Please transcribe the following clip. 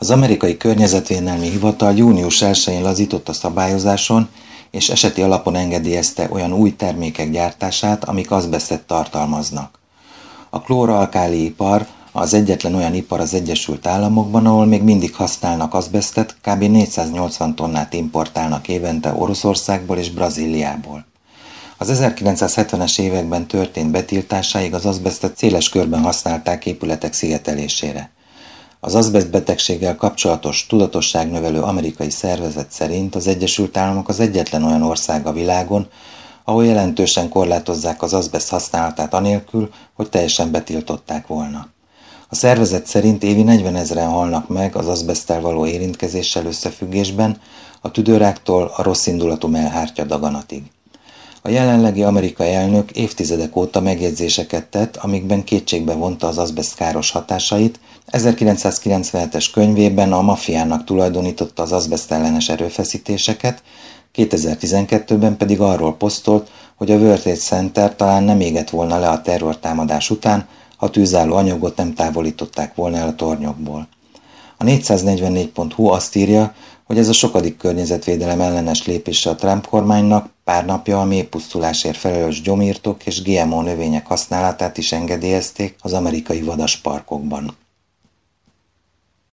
Az amerikai környezetvédelmi hivatal június 1-én lazított a szabályozáson, és eseti alapon engedélyezte olyan új termékek gyártását, amik azbesztet tartalmaznak. A klóralkáli ipar az egyetlen olyan ipar az Egyesült Államokban, ahol még mindig használnak azbesztet, kb. 480 tonnát importálnak évente Oroszországból és Brazíliából. Az 1970-es években történt betiltásáig az azbesztet széles körben használták épületek szigetelésére. Az azbeszt betegséggel kapcsolatos tudatosságnövelő amerikai szervezet szerint az Egyesült Államok az egyetlen olyan ország a világon, ahol jelentősen korlátozzák az azbeszt használatát anélkül, hogy teljesen betiltották volna. A szervezet szerint évi 40 000-en halnak meg az azbeszttel való érintkezéssel összefüggésben, a tüdőráktól a rosszindulatú mellhártya daganatig. A jelenlegi amerikai elnök évtizedek óta megjegyzéseket tett, amikben kétségbe vonta az azbeszt káros hatásait. 1997-es könyvében a maffiának tulajdonította az azbeszt ellenes erőfeszítéseket, 2012-ben pedig arról posztolt, hogy a World Trade Center talán nem égett volna le a terrortámadás után, ha tűzálló anyagot nem távolították volna el a tornyokból. A 444.hu azt írja, hogy ez a sokadik környezetvédelem ellenes lépése a Trump kormánynak, pár napja a mélypusztulásért felelős gyomírtók és GMO növények használatát is engedélyezték az amerikai vadasparkokban.